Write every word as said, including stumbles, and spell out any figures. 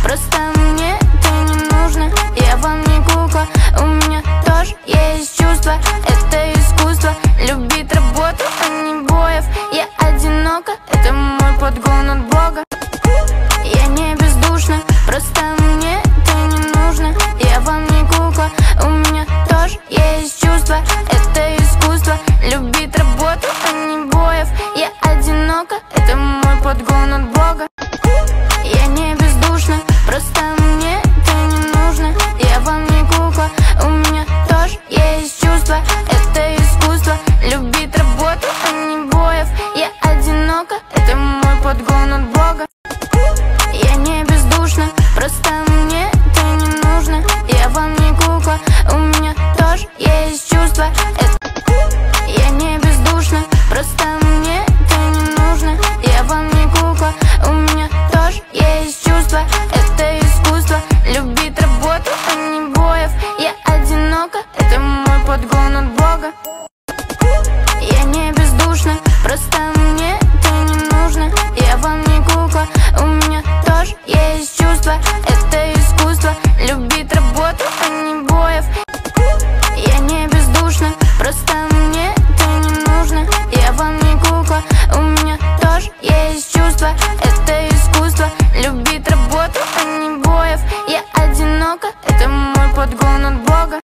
просто мне это не нужно. Я вам не кукла, у меня тоже есть чувства. Это искусство, любить работу, а не боев. Я одинока, это мой подгон от Бога. Я не бездушна, просто мне это не нужно. Я вам не кукла, у меня тоже есть чувства. Это искусство, любить работу, а не боев. Я одинока, это мой подгон от Бога. Я не бездушна, просто мне это не нужно. Я вам не кукла, у меня тоже есть чувства. Это искусство, любить работу, а не боев. Я одинока, это мой подгон от Бога. Я не бездушна, просто мне это не нужно. Я вам не кукла, у меня тоже есть чувства. Я не бездушна, просто мне это не нужно. Я вам не кукла, у меня тоже есть чувства. Это искусство, любить работу, а не боев. Я одинока, это мой подгон от Бога.